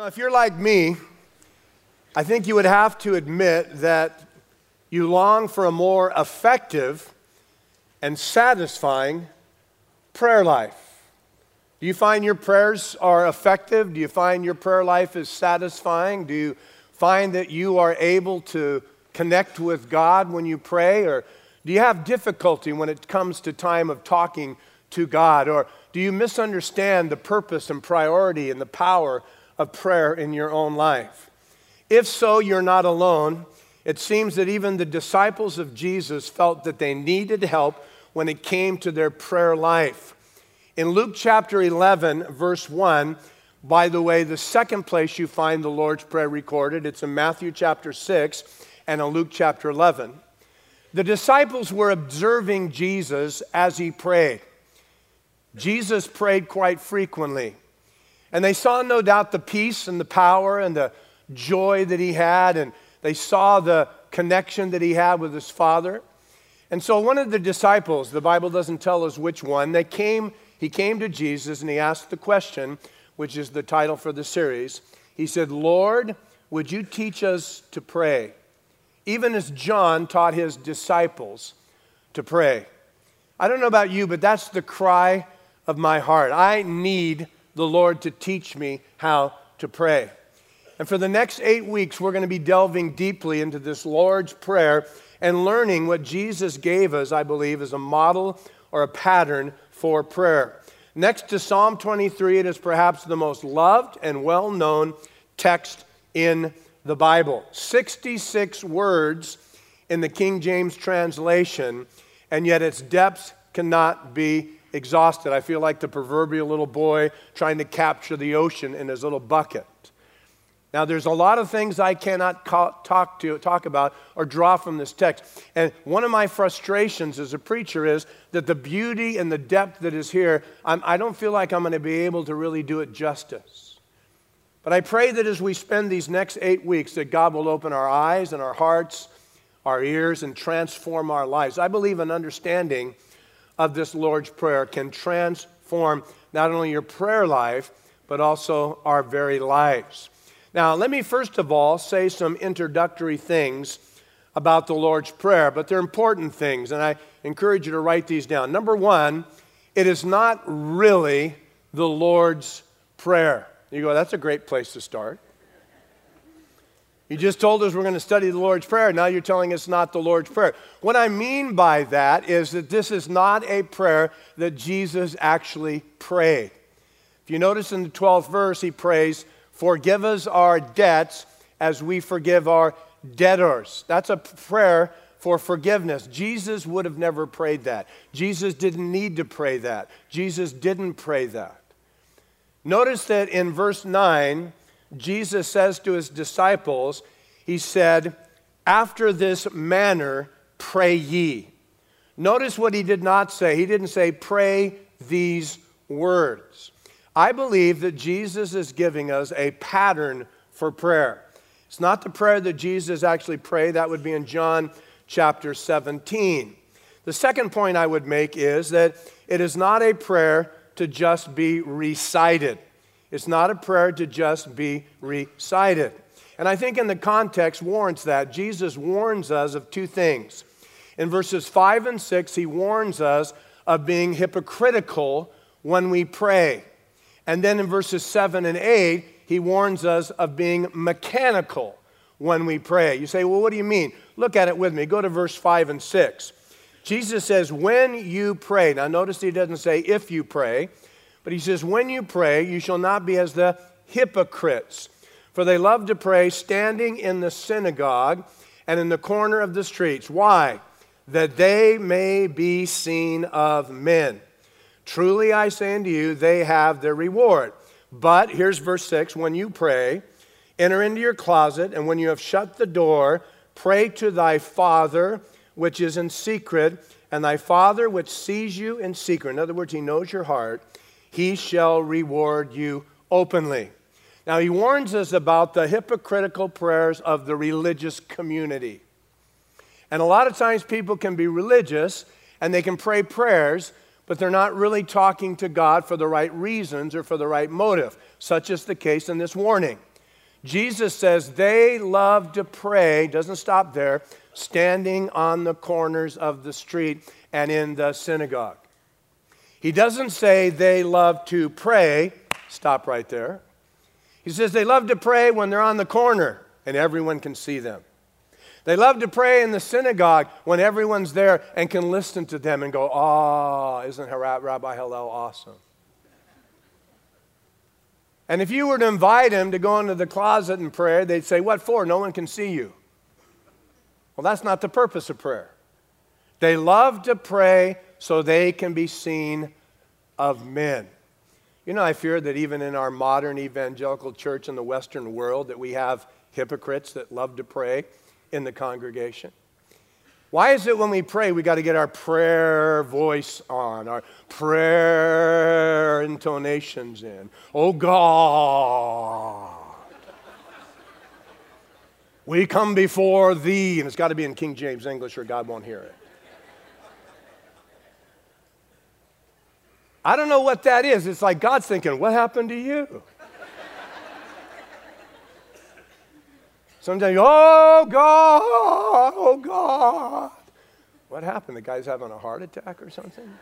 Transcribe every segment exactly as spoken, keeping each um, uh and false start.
Now, if you're like me, I think you would have to admit that you long for a more effective and satisfying prayer life. Do you find your prayers are effective? Do you find your prayer life is satisfying? Do you find that you are able to connect with God when you pray? Or do you have difficulty when it comes to time of talking to God? Or do you misunderstand the purpose and priority and the power of prayer in your own life? If so, you're not alone. It seems that even the disciples of Jesus felt that they needed help when it came to their prayer life. In Luke chapter eleven, verse one, by the way, the second place you find the Lord's Prayer recorded, it's in Matthew chapter six and in Luke chapter eleven. The disciples were observing Jesus as he prayed. Jesus prayed quite frequently. And they saw, no doubt, the peace and the power and the joy that he had, and they saw the connection that he had with his Father. And so one of the disciples, the Bible doesn't tell us which one, they came, he came to Jesus and he asked the question, which is the title for the series. He said, "Lord, would you teach us to pray?" Even as John taught his disciples to pray. I don't know about you, but that's the cry of my heart. I need the Lord to teach me how to pray. And for the next eight weeks, we're going to be delving deeply into this Lord's Prayer and learning what Jesus gave us, I believe, as a model or a pattern for prayer. Next to Psalm twenty-three, it is perhaps the most loved and well-known text in the Bible. sixty-six words in the King James translation, and yet its depths cannot be exhausted. I feel like the proverbial little boy trying to capture the ocean in his little bucket. Now, there's a lot of things I cannot talk to talk about or draw from this text. And one of my frustrations as a preacher is that the beauty and the depth that is here, I'm, I don't feel like I'm going to be able to really do it justice. But I pray that as we spend these next eight weeks, that God will open our eyes and our hearts, our ears, and transform our lives. I believe an understanding of this Lord's Prayer can transform not only your prayer life, but also our very lives. Now, let me first of all say some introductory things about the Lord's Prayer, but they're important things, and I encourage you to write these down. Number one, it is not really the Lord's Prayer. You go, that's a great place to start. You just told us we're going to study the Lord's Prayer. Now you're telling us not the Lord's Prayer. What I mean by that is that this is not a prayer that Jesus actually prayed. If you notice in the twelfth verse, he prays, "Forgive us our debts as we forgive our debtors." That's a prayer for forgiveness. Jesus would have never prayed that. Jesus didn't need to pray that. Jesus didn't pray that. Notice that in verse nine, Jesus says to his disciples, he said, "After this manner pray ye." Notice what he did not say. He didn't say, "Pray these words." I believe that Jesus is giving us a pattern for prayer. It's not the prayer that Jesus actually prayed. That would be in John chapter seventeen. The second point I would make is that it is not a prayer to just be recited. It's not a prayer to just be recited. And I think in the context warrants that. Jesus warns us of two things. In verses five and six, he warns us of being hypocritical when we pray. And then in verses seven and eight, he warns us of being mechanical when we pray. You say, well, what do you mean? Look at it with me. Go to verse five and six. Jesus says, when you pray. Now notice he doesn't say if you pray, but he says, when you pray, you shall not be as the hypocrites. For they love to pray standing in the synagogue and in the corner of the streets. Why? That they may be seen of men. Truly I say unto you, they have their reward. But, here's verse six, when you pray, enter into your closet, and when you have shut the door, pray to thy Father which is in secret, and thy Father which sees you in secret. In other words, he knows your heart. He shall reward you openly. Now, he warns us about the hypocritical prayers of the religious community. And a lot of times people can be religious, and they can pray prayers, but they're not really talking to God for the right reasons or for the right motive. Such is the case in this warning. Jesus says they love to pray, doesn't stop there, standing on the corners of the street and in the synagogue. He doesn't say they love to pray, stop right there. He says they love to pray when they're on the corner and everyone can see them. They love to pray in the synagogue when everyone's there and can listen to them and go, oh, isn't Rabbi Hillel awesome? And if you were to invite him to go into the closet and pray, they'd say, what for? No one can see you. Well, that's not the purpose of prayer. They love to pray so they can be seen of men. You know, I fear that even in our modern evangelical church in the Western world that we have hypocrites that love to pray in the congregation. Why is it when we pray we got to get our prayer voice on, our prayer intonations in? Oh God, we come before thee, and it's got to be in King James English or God won't hear it. I don't know what that is. It's like God's thinking, what happened to you? Sometimes, oh God, oh God. What happened? The guy's having a heart attack or something?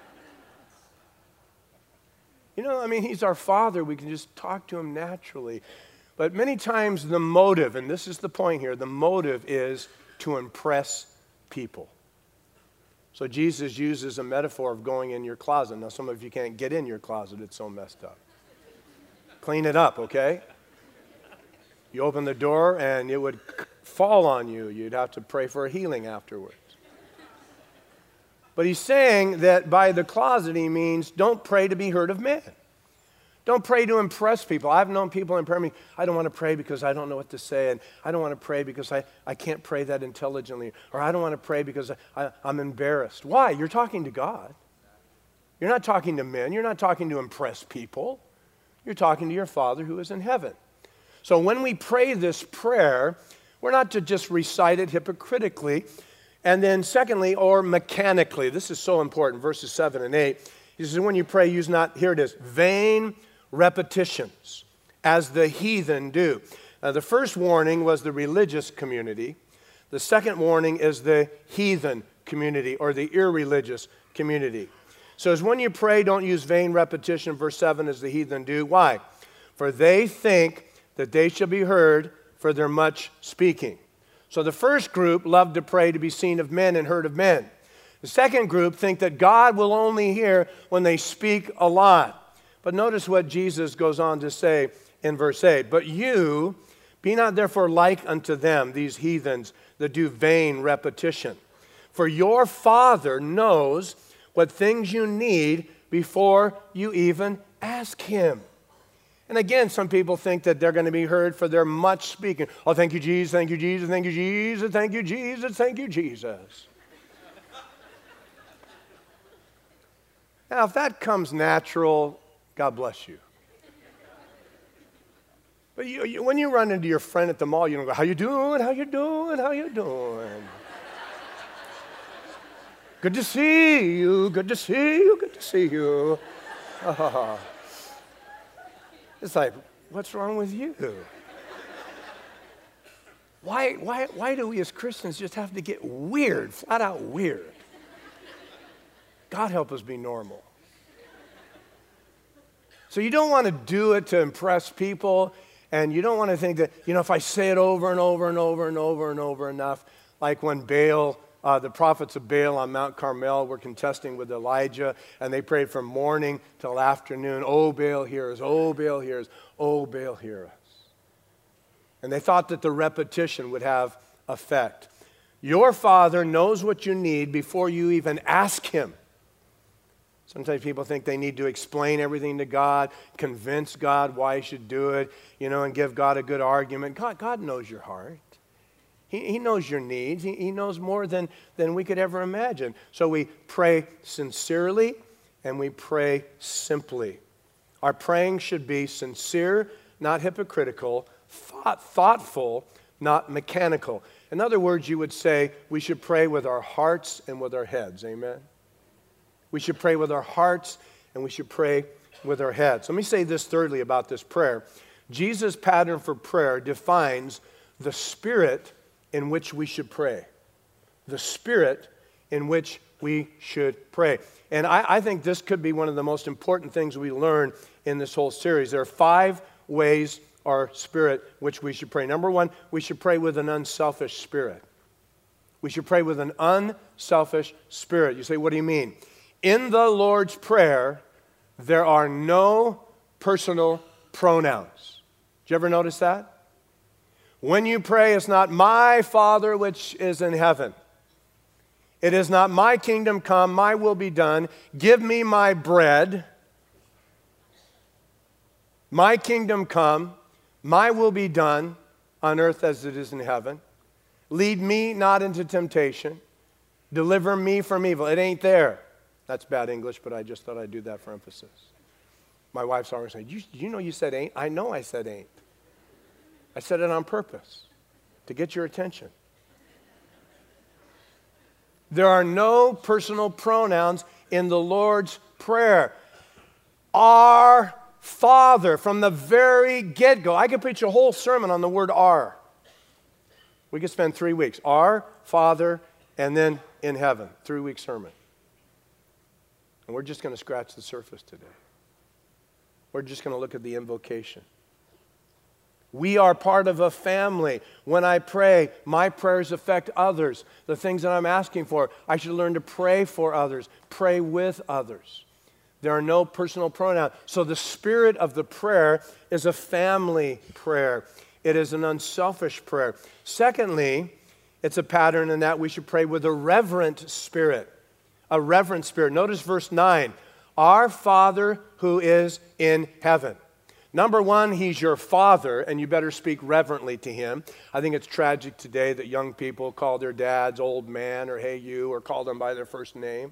You know, I mean, he's our Father. We can just talk to him naturally. But many times the motive, and this is the point here, the motive is to impress people. So Jesus uses a metaphor of going in your closet. Now, some of you can't get in your closet. It's so messed up. Clean it up, okay? You open the door and it would fall on you. You'd have to pray for a healing afterwards. But he's saying that by the closet he means don't pray to be heard of men. Don't pray to impress people. I've known people in prayer meeting, I don't want to pray because I don't know what to say, and I don't want to pray because I, I can't pray that intelligently, or I don't want to pray because I, I, I'm embarrassed. Why? You're talking to God. You're not talking to men. You're not talking to impress people. You're talking to your Father who is in heaven. So when we pray this prayer, we're not to just recite it hypocritically, and then secondly, or mechanically. This is so important, verses seven and eight. He says, when you pray, use not, here it is, vain repetitions, as the heathen do. Now, the first warning was the religious community. The second warning is the heathen community, or the irreligious community. So as when you pray, don't use vain repetition, verse seven, as the heathen do. Why? For they think that they shall be heard for their much speaking. So the first group loved to pray to be seen of men and heard of men. The second group think that God will only hear when they speak a lot. But notice what Jesus goes on to say in verse eight. But you, be not therefore like unto them, these heathens that do vain repetition. For your Father knows what things you need before you even ask him. And again, some people think that they're going to be heard for their much speaking. Oh, thank you, Jesus, thank you, Jesus, thank you, Jesus, thank you, Jesus, thank you, Jesus. Now, if that comes natural, God bless you. But you, you, when you run into your friend at the mall, you don't go, how you doing, how you doing, how you doing? Good to see you, good to see you, good to see you. Oh. It's like, what's wrong with you? Why, why, why do we as Christians just have to get weird, flat out weird? God help us be normal. So you don't want to do it to impress people, and you don't want to think that, you know, if I say it over and over and over and over and over enough, like when Baal, uh, the prophets of Baal on Mount Carmel were contesting with Elijah, and they prayed from morning till afternoon, oh, Baal, hear us, oh, Baal, hear us, oh, Baal, hear us. And they thought that the repetition would have effect. Your Father knows what you need before you even ask him. Sometimes people think they need to explain everything to God, convince God why he should do it, you know, and give God a good argument. God, God knows your heart. He, he knows your needs. He, he knows more than, than we could ever imagine. So we pray sincerely and we pray simply. Our praying should be sincere, not hypocritical, thought, thoughtful, not mechanical. In other words, you would say we should pray with our hearts and with our heads. Amen? We should pray with our hearts and we should pray with our heads. Let me say this thirdly about this prayer. Jesus' pattern for prayer defines the spirit in which we should pray. The spirit in which we should pray. And I, I think this could be one of the most important things we learn in this whole series. There are five ways or spirit which we should pray. Number one, we should pray with an unselfish spirit. We should pray with an unselfish spirit. You say, what do you mean? In the Lord's Prayer, there are no personal pronouns. Did you ever notice that? When you pray, it's not my Father which is in heaven. It is not my kingdom come, my will be done. Give me my bread. My kingdom come, my will be done on earth as it is in heaven. Lead me not into temptation. Deliver me from evil. It ain't there. That's bad English, but I just thought I'd do that for emphasis. My wife's always saying, you, you know you said ain't? I know I said ain't. I said it on purpose to get your attention. There are no personal pronouns in the Lord's Prayer. Our Father, from the very get-go. I could preach a whole sermon on the word our. We could spend three weeks. Our Father, and then in heaven. Three-week sermon. And we're just going to scratch the surface today. We're just going to look at the invocation. We are part of a family. When I pray, my prayers affect others. The things that I'm asking for, I should learn to pray for others, pray with others. There are no personal pronouns. So the spirit of the prayer is a family prayer. It is an unselfish prayer. Secondly, it's a pattern in that we should pray with a reverent spirit. A reverent spirit. Notice verse nine. Our Father who is in heaven. Number one, He's your Father, and you better speak reverently to Him. I think it's tragic today that young people call their dads old man or hey you or call them by their first name.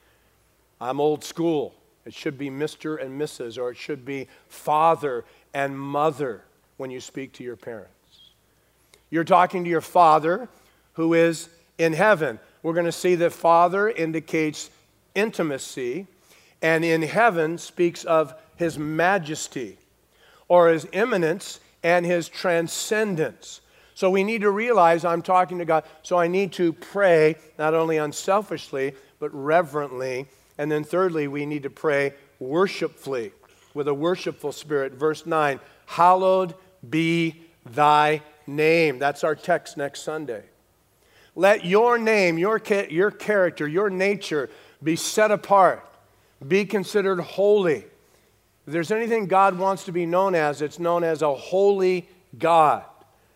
I'm old school. It should be Mister and Missus or it should be Father and Mother when you speak to your parents. You're talking to your Father who is in heaven. We're going to see that Father indicates intimacy, and in heaven speaks of His majesty or His immanence and His transcendence. So we need to realize I'm talking to God, so I need to pray not only unselfishly, but reverently. And then thirdly, we need to pray worshipfully, with a worshipful spirit. Verse nine, hallowed be thy name. That's our text next Sunday. Let your name, your, ca- your character, your nature be set apart, be considered holy. If there's anything God wants to be known as, it's known as a holy God.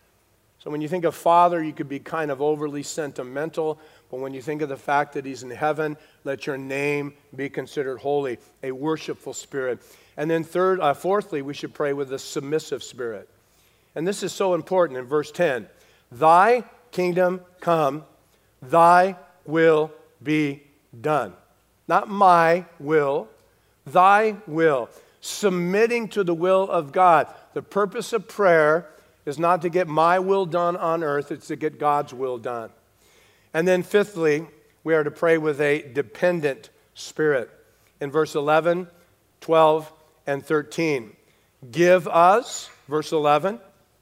So when you think of Father, you could be kind of overly sentimental, but when you think of the fact that He's in heaven, let your name be considered holy, a worshipful spirit. And then third, uh, fourthly, we should pray with a submissive spirit. And this is so important in verse ten. Thy kingdom come, thy will be done. Not my will, thy will. Submitting to the will of God. The purpose of prayer is not to get my will done on earth, it's to get God's will done. And then fifthly, we are to pray with a dependent spirit. In verse eleven, twelve, and thirteen. Give us, verse eleven.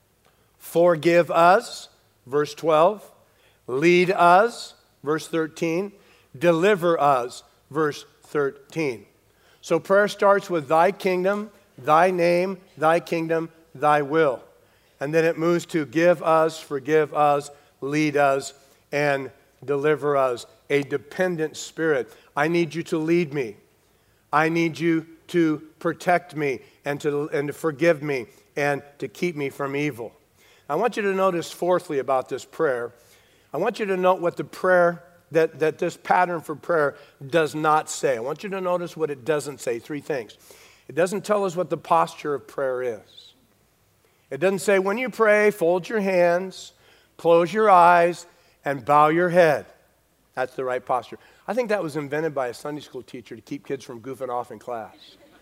Forgive us, verse twelve. Lead us, verse thirteen. Deliver us, verse thirteen. So prayer starts with thy kingdom, thy name, thy kingdom, thy will. And then it moves to give us, forgive us, lead us, and deliver us. A dependent spirit. I need you to lead me. I need you to protect me and to, and to forgive me and to keep me from evil. I want you to notice fourthly about this prayer. I want you to note what the prayer, that, that this pattern for prayer does not say. I want you to notice what it doesn't say. Three things. It doesn't tell us what the posture of prayer is. It doesn't say when you pray, fold your hands, close your eyes, and bow your head. That's the right posture. I think that was invented by a Sunday school teacher to keep kids from goofing off in class.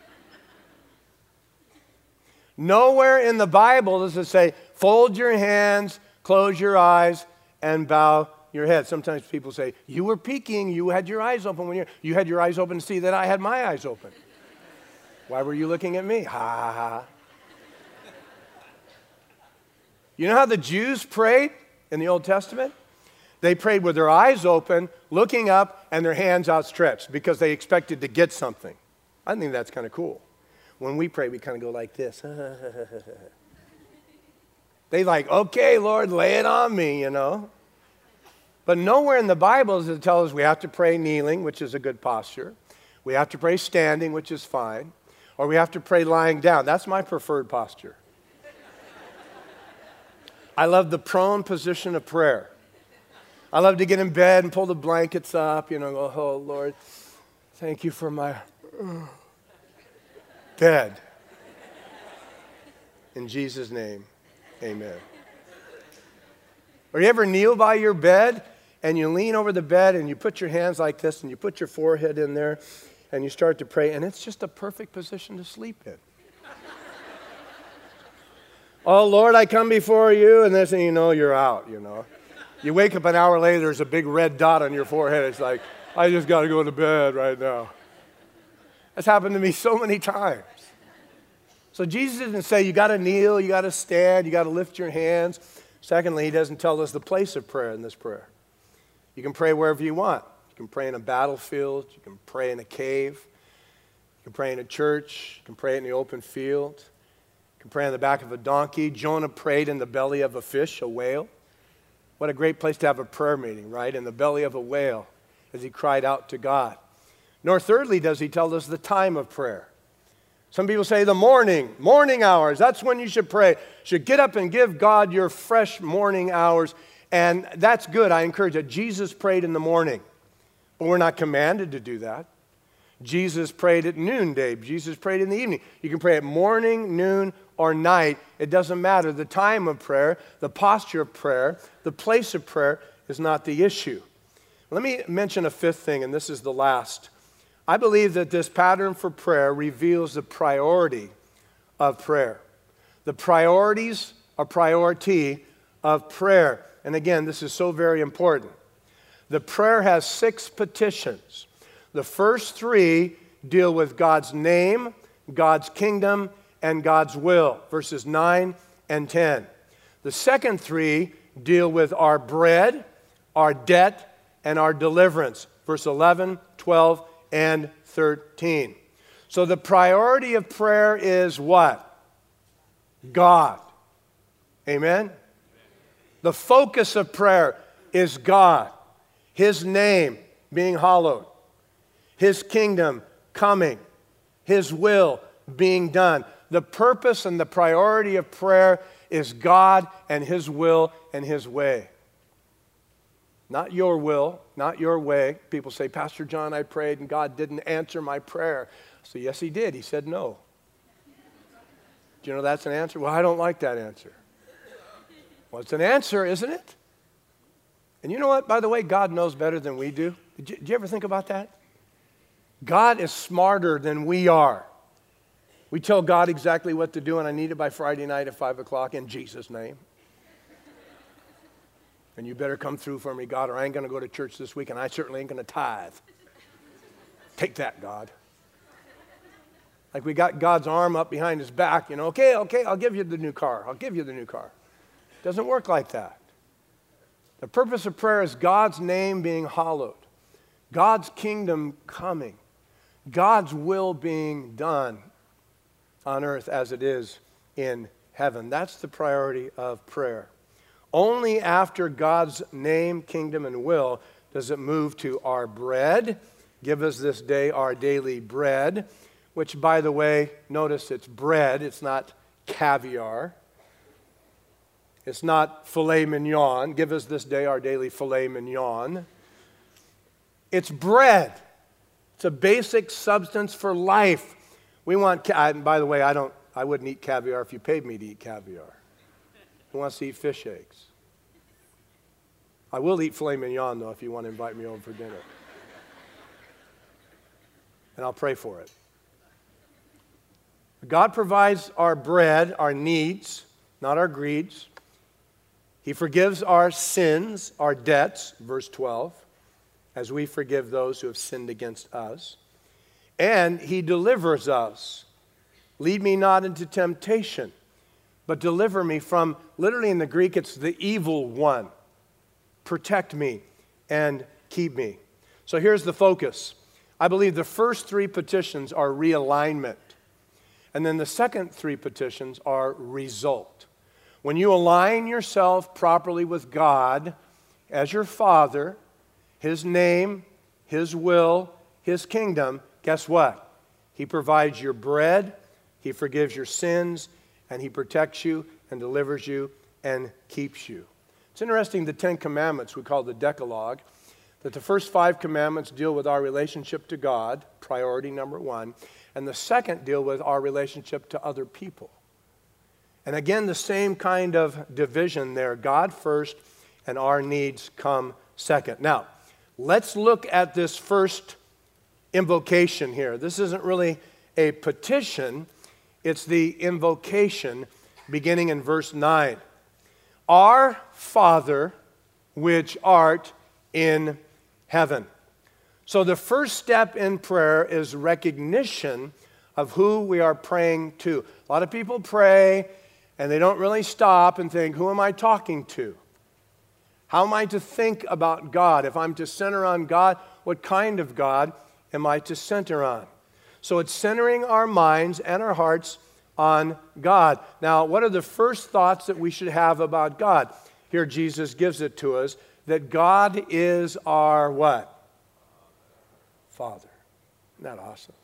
Nowhere in the Bible does it say, fold your hands, close your eyes, and bow your head. Sometimes people say, you were peeking, you had your eyes open when you you had your eyes open to see that I had my eyes open. Why were you looking at me? Ha ha ha. You know how the Jews prayed in the Old Testament? They prayed with their eyes open, looking up, and their hands outstretched because they expected to get something. I think that's kind of cool. When we pray, we kind of go like this. They like, okay, Lord, lay it on me, you know. But nowhere in the Bible does it tell us we have to pray kneeling, which is a good posture. We have to pray standing, which is fine. Or we have to pray lying down. That's my preferred posture. I love the prone position of prayer. I love to get in bed and pull the blankets up, you know, go, oh, Lord, thank you for my bed. In Jesus' name, amen. Or you ever kneel by your bed and you lean over the bed and you put your hands like this and you put your forehead in there and you start to pray, and it's just a perfect position to sleep in. Oh, Lord, I come before you, and then you know you're out, you know. You wake up an hour later, there's a big red dot on your forehead. It's like, I just got to go to bed right now. That's happened to me so many times. So Jesus didn't say you got to kneel, you got to stand, you got to lift your hands. Secondly, he doesn't tell us the place of prayer in this prayer. You can pray wherever you want. You can pray in a battlefield. You can pray in a cave. You can pray in a church. You can pray in the open field. You can pray on the back of a donkey. Jonah prayed in the belly of a fish, a whale. What a great place to have a prayer meeting, right? In the belly of a whale as he cried out to God. Nor thirdly does he tell us the time of prayer. Some people say the morning, morning hours, that's when you should pray. You should get up and give God your fresh morning hours, and that's good. I encourage it. Jesus prayed in the morning, but we're not commanded to do that. Jesus prayed at noonday. Jesus prayed in the evening. You can pray at morning, noon, or night. It doesn't matter. The time of prayer, the posture of prayer, the place of prayer is not the issue. Let me mention a fifth thing, and this is the last. I believe that this pattern for prayer reveals the priority of prayer. The priorities, a priority of prayer. And again, this is so very important. The prayer has six petitions. The first three deal with God's name, God's kingdom, and God's will, verses nine and ten. The second three deal with our bread, our debt, and our deliverance, verse eleven, twelve, and thirteen. So the priority of prayer is what? God. Amen? The focus of prayer is God, His name being hallowed, His kingdom coming, His will being done. The purpose and the priority of prayer is God and His will and His way. Not your will, not your way. People say, Pastor John, I prayed and God didn't answer my prayer. So yes, He did. He said no. Do you know that's an answer? Well, I don't like that answer. Well, it's an answer, isn't it? And you know what? By the way, God knows better than we do. Did you, did you ever think about that? God is smarter than we are. We tell God exactly what to do, and I need it by Friday night at five o'clock in Jesus' name. And you better come through for me, God, or I ain't going to go to church this week, and I certainly ain't going to tithe. Take that, God. Like we got God's arm up behind His back, you know, okay, okay, I'll give you the new car. I'll give you the new car. It doesn't work like that. The purpose of prayer is God's name being hallowed, God's kingdom coming, God's will being done on earth as it is in heaven. That's the priority of prayer. Only after God's name, kingdom, and will does it move to our bread. Give us this day our daily bread, which, by the way, notice it's bread. It's not caviar. It's not filet mignon. Give us this day our daily filet mignon. It's bread. It's a basic substance for life. We want, and by the way, I don't. I wouldn't eat caviar if you paid me to eat caviar. Who wants to eat fish eggs? I will eat filet mignon, though, if you want to invite me over for dinner. And I'll pray for it. God provides our bread, our needs, not our greeds. He forgives our sins, our debts, verse twelve, as we forgive those who have sinned against us. And He delivers us. Lead me not into temptation, but deliver me from, literally in the Greek, it's the evil one. Protect me and keep me. So here's the focus. I believe the first three petitions are realignment. And then the second three petitions are result. When you align yourself properly with God as your Father, His name, His will, His kingdom, guess what? He provides your bread, He forgives your sins, and He protects you and delivers you and keeps you. It's interesting, the Ten Commandments, we call the Decalogue, that the first five commandments deal with our relationship to God, priority number one, and the second deal with our relationship to other people. And again, the same kind of division there, God first and our needs come second. Now, let's look at this first invocation here. This isn't really a petition, it's the invocation beginning in verse nine. Our Father, which art in heaven. So the first step in prayer is recognition of who we are praying to. A lot of people pray and they don't really stop and think, who am I talking to? How am I to think about God? If I'm to center on God, what kind of God am I to center on? So it's centering our minds and our hearts on God. Now, what are the first thoughts that we should have about God? Here Jesus gives it to us, that God is our what? Father. Isn't that awesome?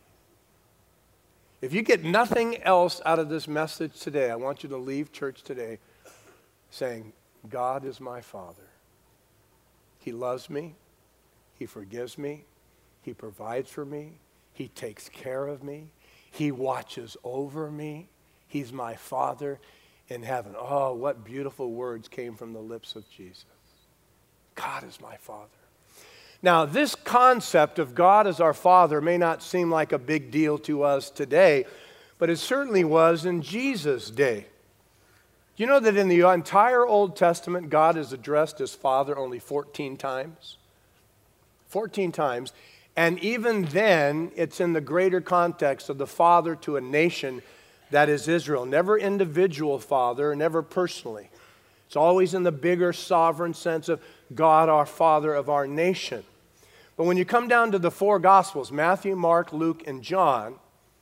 If you get nothing else out of this message today, I want you to leave church today saying, God is my Father. He loves me. He forgives me. He provides for me. He takes care of me. He watches over me. He's my Father in heaven. Oh, what beautiful words came from the lips of Jesus. God is my Father. Now, this concept of God as our Father may not seem like a big deal to us today, but it certainly was in Jesus' day. Do you know that in the entire Old Testament, God is addressed as Father only fourteen times? fourteen times. And even then, it's in the greater context of the father to a nation that is Israel. Never individual father, never personally. It's always in the bigger sovereign sense of God, our Father of our nation. But when you come down to the four Gospels, Matthew, Mark, Luke, and John,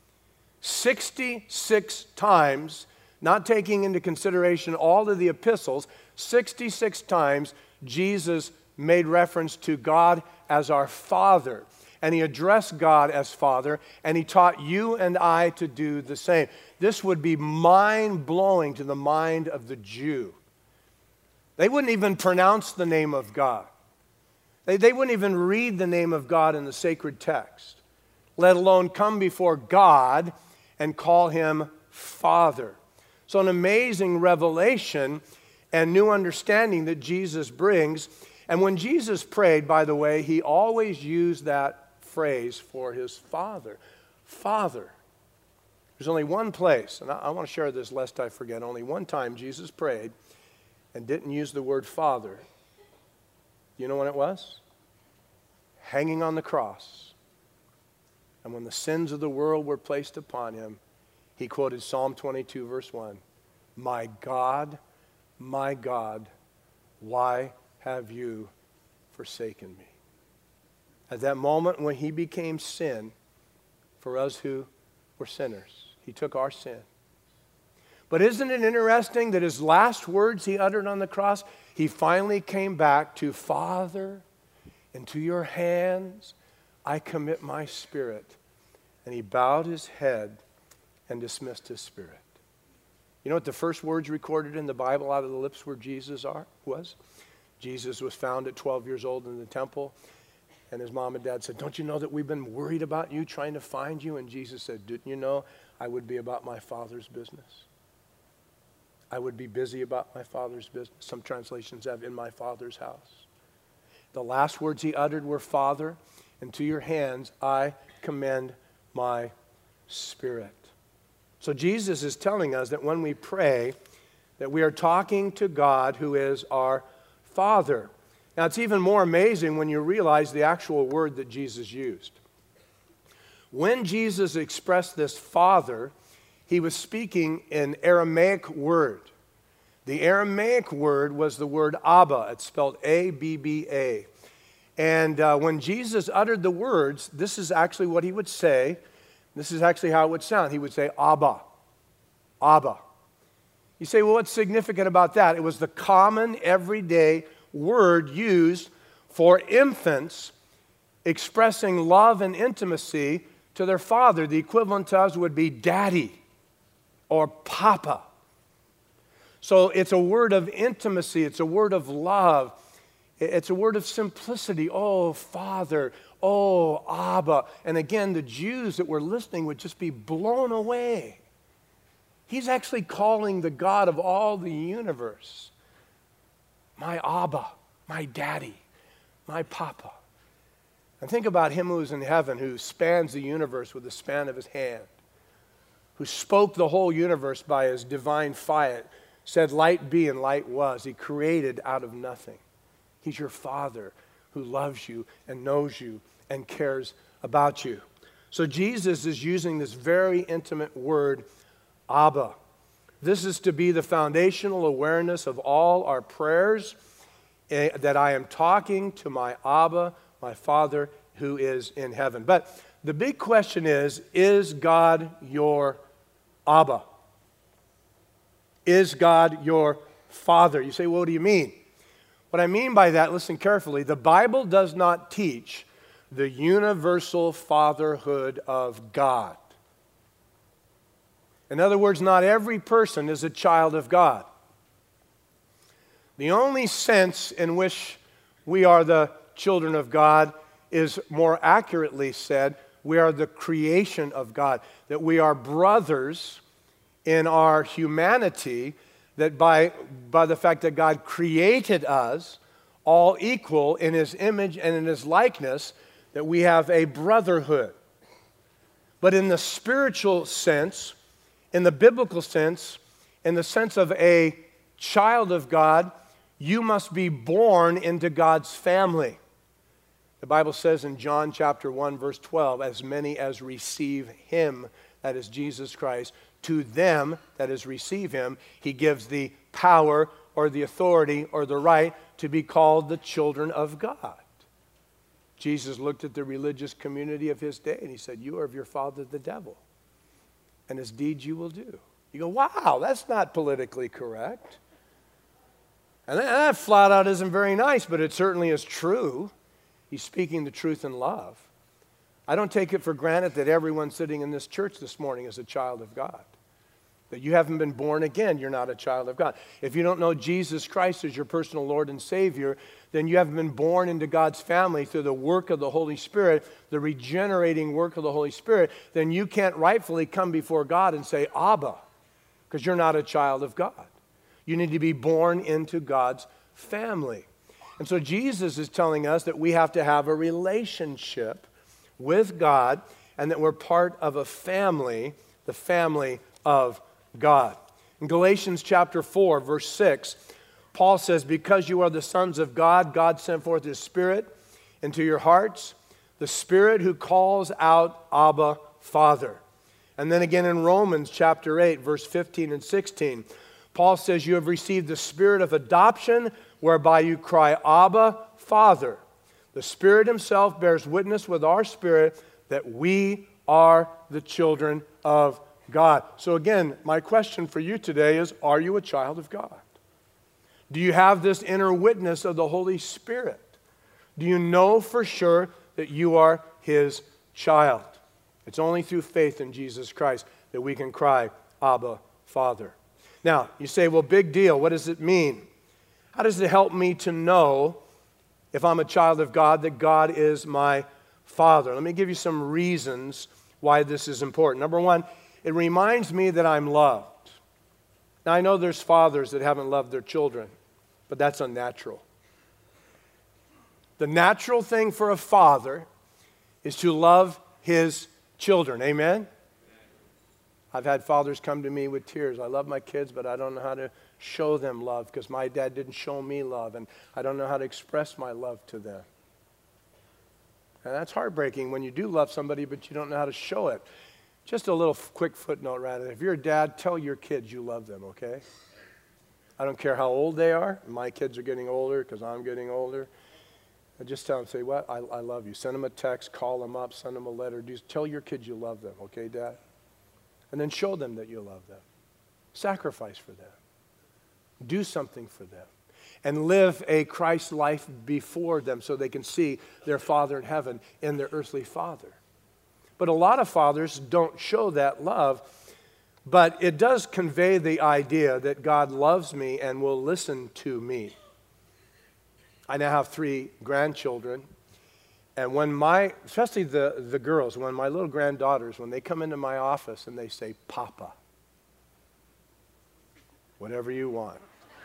sixty-six times, not taking into consideration all of the epistles, sixty-six times Jesus made reference to God as our Father. And he addressed God as Father, and he taught you and I to do the same. This would be mind-blowing to the mind of the Jew. They wouldn't even pronounce the name of God. They, they wouldn't even read the name of God in the sacred text, let alone come before God and call him Father. So an amazing revelation and new understanding that Jesus brings. And when Jesus prayed, by the way, he always used that phrase for his Father. Father. There's only one place, and I, I want to share this lest I forget, only one time Jesus prayed and didn't use the word Father. You know when it was? Hanging on the cross. And when the sins of the world were placed upon him, he quoted Psalm twenty-two, verse one. My God, my God, why have you forsaken me? At that moment when he became sin for us who were sinners, he took our sin. But isn't it interesting that his last words he uttered on the cross, he finally came back to, Father, into your hands I commit my spirit. And he bowed his head and dismissed his spirit. You know what the first words recorded in the Bible out of the lips where Jesus are, was? Jesus was found at twelve years old in the temple. And his mom and dad said, don't you know that we've been worried about you, trying to find you? And Jesus said, didn't you know I would be about my Father's business? I would be busy about my Father's business. Some translations have in my Father's house. The last words he uttered were, Father, into your hands I commend my spirit. So Jesus is telling us that when we pray, that we are talking to God who is our Father. Now, it's even more amazing when you realize the actual word that Jesus used. When Jesus expressed this Father, he was speaking an Aramaic word. The Aramaic word was the word Abba. It's spelled A B B A. And uh, when Jesus uttered the words, this is actually what he would say. This is actually how it would sound. He would say, Abba, Abba. You say, well, what's significant about that? It was the common, everyday word used for infants expressing love and intimacy to their father. The equivalent to us would be daddy or papa. So it's a word of intimacy. It's a word of love. It's a word of simplicity. Oh, Father. Oh, Abba. And again, the Jews that were listening would just be blown away. He's actually calling the God of all the universe my Abba, my daddy, my papa. And think about him who is in heaven, who spans the universe with the span of his hand, who spoke the whole universe by his divine fire, said light be and light was. He created out of nothing. He's your Father who loves you and knows you and cares about you. So Jesus is using this very intimate word, Abba. This is to be the foundational awareness of all our prayers, eh, that I am talking to my Abba, my Father who is in heaven. But the big question is, is God your Abba? Is God your Father? You say, well, what do you mean? What I mean by that, listen carefully, the Bible does not teach the universal fatherhood of God. In other words, not every person is a child of God. The only sense in which we are the children of God is more accurately said, we are the creation of God, that we are brothers in our humanity, that by, by the fact that God created us all equal in his image and in his likeness, that we have a brotherhood. But in the spiritual sense, in the biblical sense, in the sense of a child of God, you must be born into God's family. The Bible says in John chapter one, verse twelve, as many as receive him, that is Jesus Christ, to them that is receive him, he gives the power or the authority or the right to be called the children of God. Jesus looked at the religious community of his day and he said, you are of your father the devil, and his deeds you will do. You go, wow, that's not politically correct. And that, that flat out isn't very nice, but it certainly is true. He's speaking the truth in love. I don't take it for granted that everyone sitting in this church this morning is a child of God. That you haven't been born again, you're not a child of God. If you don't know Jesus Christ as your personal Lord and Savior, then you haven't been born into God's family through the work of the Holy Spirit, the regenerating work of the Holy Spirit, then you can't rightfully come before God and say, Abba, because you're not a child of God. You need to be born into God's family. And so Jesus is telling us that we have to have a relationship with God and that we're part of a family, the family of God. In Galatians chapter four, verse six, Paul says, because you are the sons of God, God sent forth his Spirit into your hearts, the Spirit who calls out, Abba, Father. And then again in Romans chapter eight, verse fifteen and sixteen, Paul says, you have received the Spirit of adoption, whereby you cry, Abba, Father. The Spirit himself bears witness with our spirit that we are the children of God. So again, my question for you today is, are you a child of God? Do you have this inner witness of the Holy Spirit? Do you know for sure that you are his child? It's only through faith in Jesus Christ that we can cry, Abba, Father. Now, you say, well, big deal. What does it mean? How does it help me to know, if I'm a child of God, that God is my Father? Let me give you some reasons why this is important. Number one, it reminds me that I'm loved. Now, I know there's fathers that haven't loved their children, but that's unnatural. The natural thing for a father is to love his children. Amen? I've had fathers come to me with tears. I love my kids, but I don't know how to show them love because my dad didn't show me love, and I don't know how to express my love to them. And that's heartbreaking when you do love somebody, but you don't know how to show it. Just a little quick footnote, rather. If you're a dad, tell your kids you love them, okay? I don't care how old they are. My kids are getting older because I'm getting older. I just tell them, say, what? I, I love you. Send them a text, call them up, send them a letter. Just tell your kids you love them, okay, Dad? And then show them that you love them. Sacrifice for them. Do something for them. And live a Christ life before them so they can see their Father in heaven in their earthly father. But a lot of fathers don't show that love, but it does convey the idea that God loves me and will listen to me. I now have three grandchildren, and when my, especially the, the girls, when my little granddaughters, when they come into my office and they say, Papa, whatever you want.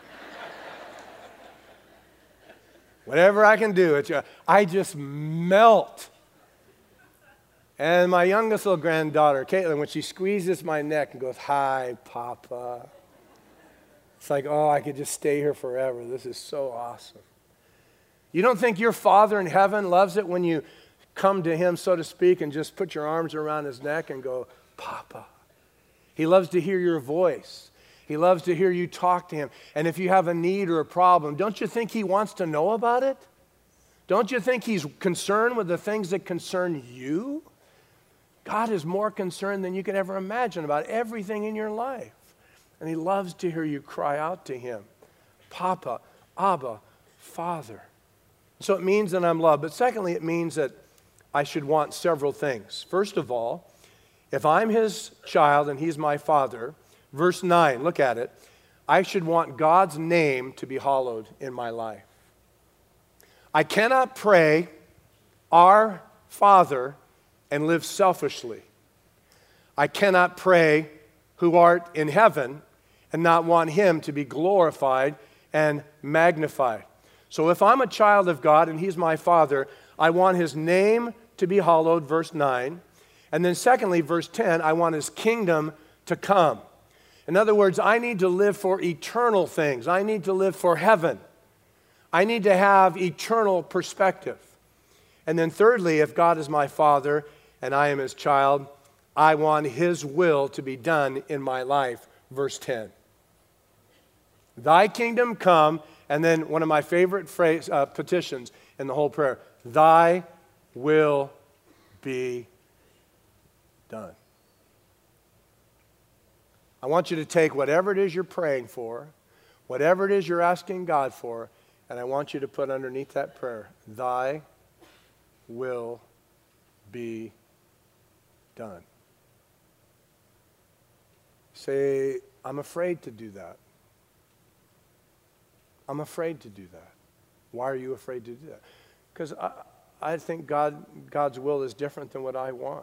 Whatever I can do, it's, I just melt. And my youngest little granddaughter, Caitlin, when she squeezes my neck and goes, hi, Papa. It's like, oh, I could just stay here forever. This is so awesome. You don't think your Father in heaven loves it when you come to him, so to speak, and just put your arms around his neck and go, Papa. He loves to hear your voice. He loves to hear you talk to him. And if you have a need or a problem, don't you think he wants to know about it? Don't you think he's concerned with the things that concern you? God is more concerned than you can ever imagine about everything in your life. And he loves to hear you cry out to him. Papa, Abba, Father. So it means that I'm loved. But secondly, it means that I should want several things. First of all, if I'm his child and he's my father, verse nine, look at it. I should want God's name to be hallowed in my life. I cannot pray, Our Father, and live selfishly. I cannot pray, who art in heaven, and not want him to be glorified and magnified. So if I'm a child of God and he's my Father, I want his name to be hallowed, verse nine. And then secondly, verse ten, I want his kingdom to come. In other words, I need to live for eternal things. I need to live for heaven. I need to have eternal perspective. And then thirdly, if God is my Father and I am his child, I want his will to be done in my life, verse ten. Thy kingdom come, and then one of my favorite phrase, uh, petitions in the whole prayer, thy will be done. I want you to take whatever it is you're praying for, whatever it is you're asking God for, and I want you to put underneath that prayer, thy will be done. Say, I'm afraid to do that. I'm afraid to do that. Why are you afraid to do that? Because I, I think God, God's will is different than what I want.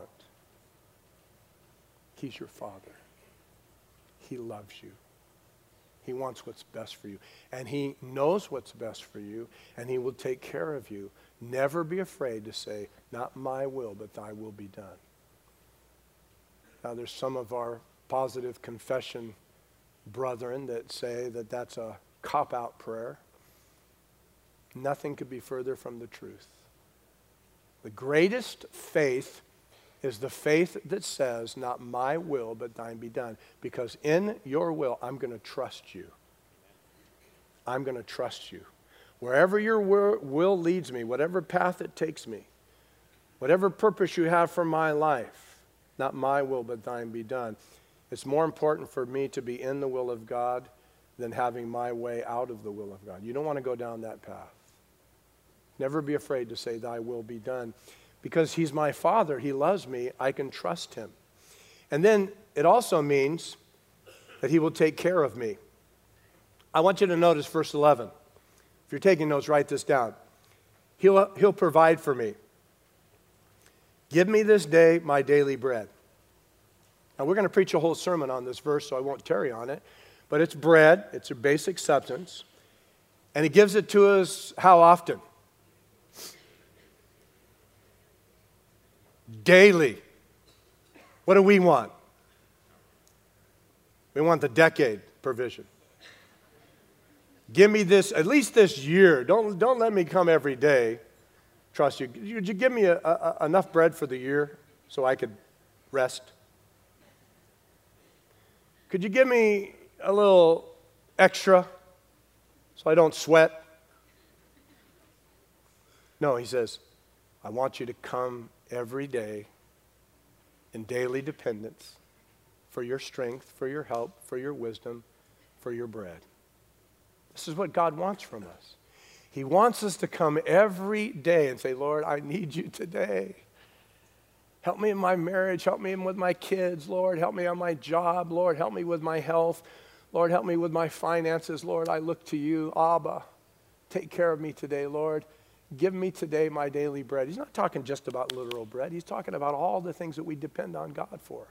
He's your Father. He loves you. He wants what's best for you. And he knows what's best for you, and he will take care of you. Never be afraid to say, not my will, but thy will be done. Now, there's some of our positive confession brethren that say that that's a cop-out prayer. Nothing could be further from the truth. The greatest faith is the faith that says, not my will, but thine be done. Because in your will, I'm going to trust you. I'm going to trust you. Wherever your will leads me, whatever path it takes me, whatever purpose you have for my life, not my will, but thine be done. It's more important for me to be in the will of God than having my way out of the will of God. You don't want to go down that path. Never be afraid to say, thy will be done. Because he's my Father, he loves me, I can trust him. And then it also means that he will take care of me. I want you to notice verse eleven. If you're taking notes, write this down. He'll, he'll provide for me. Give me this day my daily bread. Now, we're going to preach a whole sermon on this verse, so I won't tarry on it. But it's bread. It's a basic substance. And he gives it to us how often? Daily. What do we want? We want the decade provision. Give me this, at least this year. Don't, don't let me come every day. Trust you. Would you give me a, a, enough bread for the year so I could rest? could you give me a little extra so I don't sweat? No, he says, I want you to come every day in daily dependence for your strength, for your help, for your wisdom, for your bread. This is what God wants from us. He wants us to come every day and say, Lord, I need you today. Help me in my marriage. Help me with my kids, Lord. Help me on my job, Lord. Help me with my health. Lord, help me with my finances. Lord, I look to you. Abba, take care of me today, Lord. Give me today my daily bread. He's not talking just about literal bread. He's talking about all the things that we depend on God for.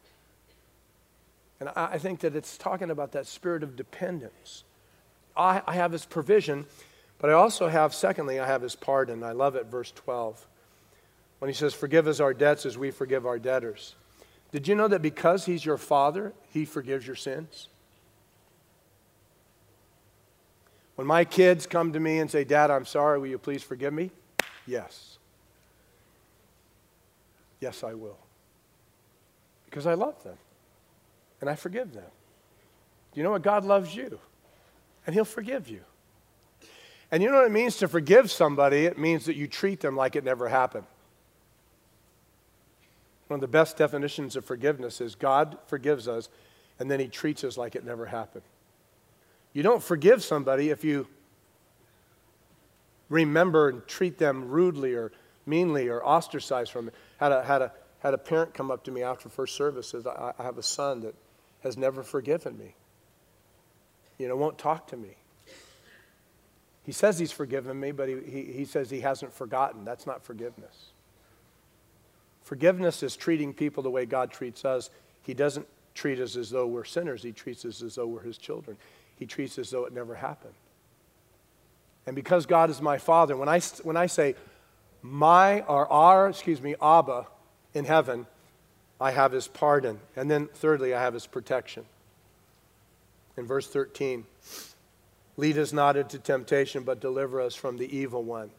And I, I think that it's talking about that spirit of dependence. I, I have his provision, but I also have, secondly, I have his pardon. I love it, verse twelve. When he says, forgive us our debts as we forgive our debtors. Did you know that because he's your father, he forgives your sins? When my kids come to me and say, Dad, I'm sorry, will you please forgive me? Yes. Yes, I will. Because I love them. And I forgive them. Do you know what? God loves you. And he'll forgive you. And you know what it means to forgive somebody? It means that you treat them like it never happened. One of the best definitions of forgiveness is God forgives us, and then he treats us like it never happened. You don't forgive somebody if you remember and treat them rudely or meanly or ostracize from it. Had a, had a, had a parent come up to me after first service and says, I, I have a son that has never forgiven me. You know, won't talk to me. He says he's forgiven me, but he, he, he says he hasn't forgotten. That's not forgiveness. Forgiveness is treating people the way God treats us. He doesn't treat us as though we're sinners. He treats us as though we're his children. He treats us as though it never happened. And because God is my Father, when I, when I say my or our, excuse me, Abba in heaven, I have his pardon. And then thirdly, I have his protection. In verse thirteen, lead us not into temptation, but deliver us from the evil one.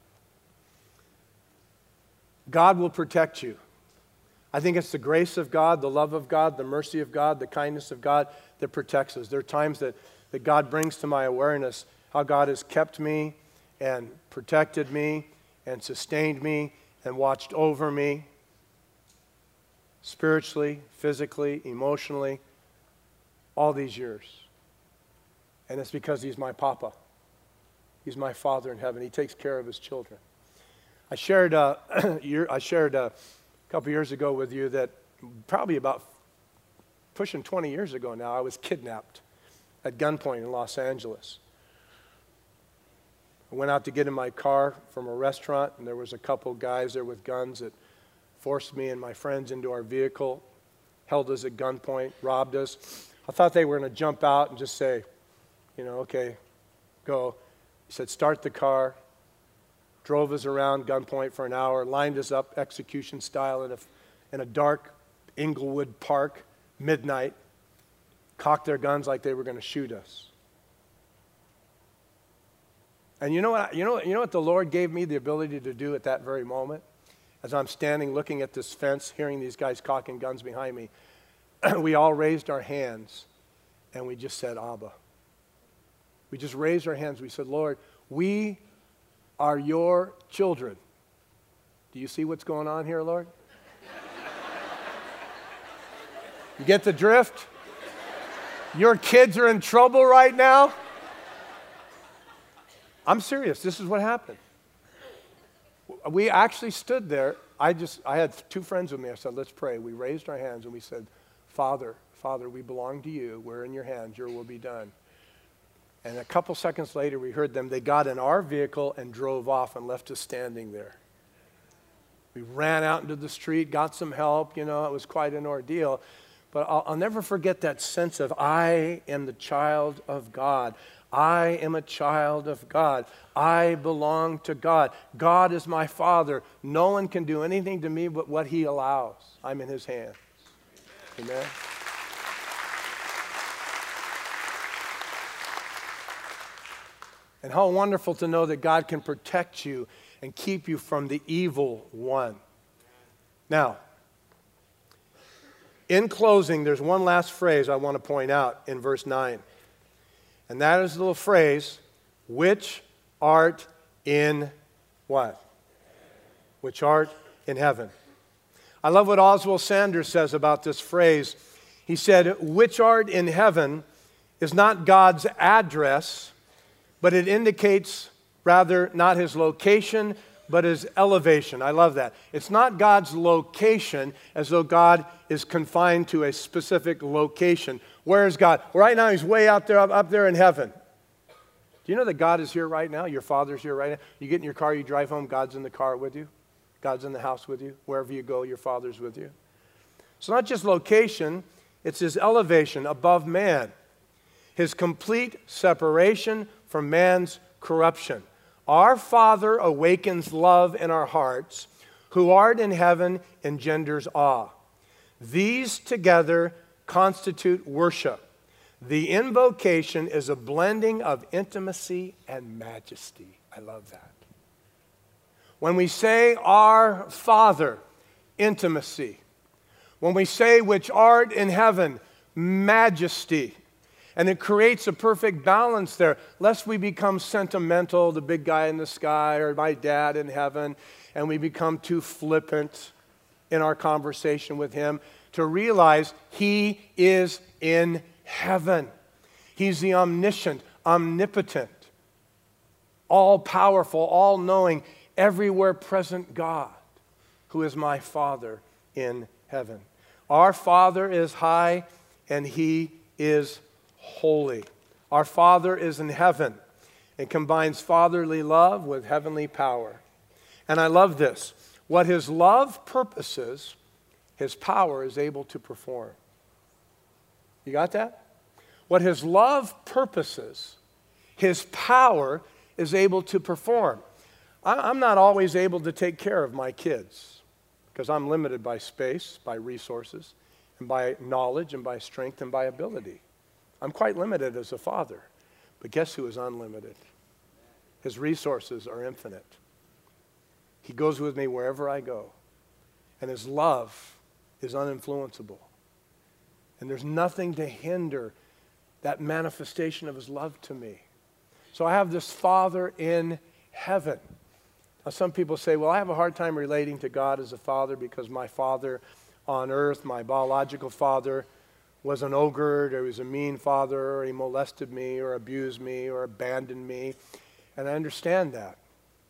God will protect you. I think it's the grace of God, the love of God, the mercy of God, the kindness of God that protects us. There are times that, that God brings to my awareness how God has kept me and protected me and sustained me and watched over me spiritually, physically, emotionally, all these years. And it's because he's my papa. He's my Father in heaven. He takes care of his children. I shared, uh, I shared uh, a couple years ago with you that probably about pushing twenty years ago now, I was kidnapped at gunpoint in Los Angeles. I went out to get in my car from a restaurant, and there was a couple guys there with guns that forced me and my friends into our vehicle, held us at gunpoint, robbed us. I thought they were going to jump out and just say, you know, okay, go. He said, start the car. Drove us around gunpoint for an hour, lined us up execution style in a, in a dark Inglewood Park, midnight, cocked their guns like they were going to shoot us. And you know what? You know, you know what the Lord gave me the ability to do at that very moment? As I'm standing looking at this fence, hearing these guys cocking guns behind me, we all raised our hands and we just said, Abba. We just raised our hands. We said, Lord, we are your children. Do you see what's going on here, Lord? You get the drift? Your kids are in trouble right now? I'm serious. This is what happened. We actually stood there. I just, I had two friends with me. I said, let's pray. We raised our hands and we said, Father, Father, we belong to you. We're in your hands. Your will be done. And a couple seconds later, we heard them. They got in our vehicle and drove off and left us standing there. We ran out into the street, got some help. You know, it was quite an ordeal. But I'll, I'll never forget that sense of, I am the child of God. I am a child of God. I belong to God. God is my Father. No one can do anything to me but what he allows. I'm in his hands. Amen. And how wonderful to know that God can protect you and keep you from the evil one. Now, In closing, there's one last phrase I want to point out in verse nine. And that is the little phrase, which art in what? Which art in heaven. I love what Oswald Sanders says about this phrase. He said, which art in heaven is not God's address, but it indicates rather not his location, but his elevation. I love that. It's not God's location as though God is confined to a specific location. Where is God? Well, right now he's way out there, up, up there in heaven. Do you know that God is here right now? Your Father's here right now. You get in your car, you drive home, God's in the car with you. God's in the house with you. Wherever you go, your Father's with you. It's not just location, it's his elevation above man. His complete separation from man's corruption. Our Father awakens love in our hearts, who art in heaven engenders awe. These together constitute worship. The invocation is a blending of intimacy and majesty. I love that. When we say our Father, intimacy. When we say which art in heaven, majesty. And it creates a perfect balance there, lest we become sentimental, the big guy in the sky or my dad in heaven, and we become too flippant in our conversation with him, to realize he is in heaven. He's the omniscient, omnipotent, all-powerful, all-knowing, everywhere present God, who is my Father in heaven. Our Father is high, and he is holy. Our Father is in heaven. It combines fatherly love with heavenly power. And I love this. What his love purposes, his power is able to perform. You got that? What his love purposes, his power is able to perform. I'm not always able to take care of my kids because I'm limited by space, by resources, and by knowledge, and by strength, and by ability. I'm quite limited as a father, but guess who is unlimited? His resources are infinite. He goes with me wherever I go, and his love is uninfluenceable. And there's nothing to hinder that manifestation of his love to me. So I have this Father in heaven. Now some people say, well, I have a hard time relating to God as a father because my father on earth, my biological father, was an ogre, or he was a mean father, or he molested me, or abused me, or abandoned me. And I understand that.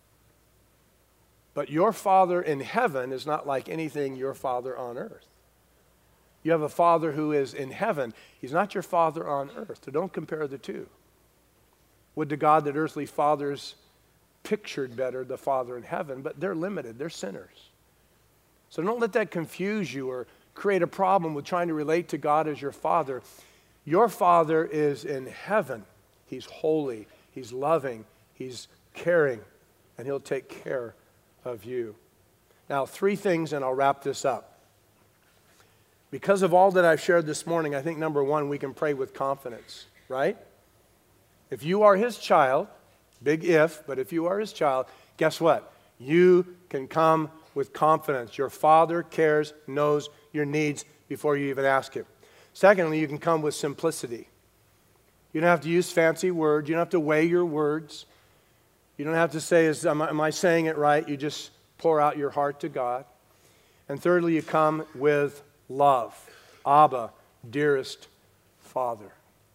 But your Father in heaven is not like anything your Father on earth. You have a Father who is in heaven. He's not your Father on earth. So don't compare the two. Would to God that earthly fathers pictured better the Father in heaven, but they're limited. They're sinners. So don't let that confuse you or create a problem with trying to relate to God as your Father. Your Father is in heaven. He's holy. He's loving. He's caring. And he'll take care of you. Now, three things, and I'll wrap this up. Because of all that I've shared this morning, I think, number one, we can pray with confidence, right? If you are his child, big if, but if you are his child, guess what? You can come with confidence. Your Father cares, knows your needs before you even ask him. Secondly, you can come with simplicity. You don't have to use fancy words. You don't have to weigh your words. You don't have to say, is, am, I, am I saying it right? You just pour out your heart to God. And thirdly, you come with love. Abba, dearest Father.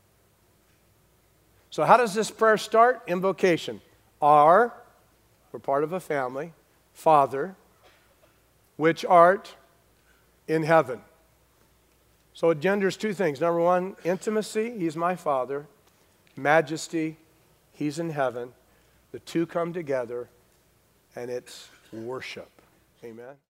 So how does this prayer start? Invocation. Our, we're part of a family, Father, which art in heaven. So it genders two things. Number one, intimacy, he's my Father. Majesty, he's in heaven. The two come together, and it's worship. Amen.